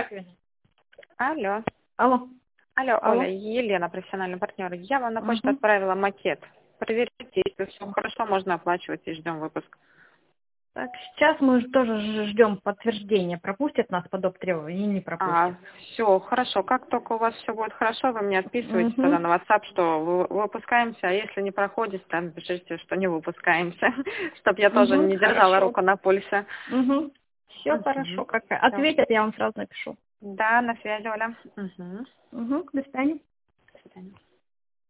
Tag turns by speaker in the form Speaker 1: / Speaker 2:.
Speaker 1: Елена.
Speaker 2: Алло.
Speaker 1: Алло.
Speaker 2: Алло,
Speaker 1: Алло.
Speaker 2: Оля, Елена, профессиональный партнер. Я вам на почту
Speaker 1: Мгм.
Speaker 2: отправила макет. Проверьте, если все хорошо, можно оплачивать и ждем выпуск.
Speaker 1: Так, сейчас мы тоже ждем подтверждения. Пропустят нас по доп. Требованию или не пропустят?
Speaker 2: Все, хорошо. Как только у вас все будет хорошо, вы мне отписываете тогда
Speaker 1: Угу.
Speaker 2: на WhatsApp, что выпускаемся, а если не проходит, там пишите, что не выпускаемся, чтобы я тоже
Speaker 1: Угу.
Speaker 2: не держала
Speaker 1: Хорошо.
Speaker 2: руку на пульсе.
Speaker 1: Угу. Все
Speaker 2: Мгм.
Speaker 1: хорошо. Как
Speaker 2: Всё.
Speaker 1: ответят, я вам сразу напишу.
Speaker 2: Да, на связи, Оля. Мгм.
Speaker 1: Угу. До свидания.
Speaker 2: До свидания.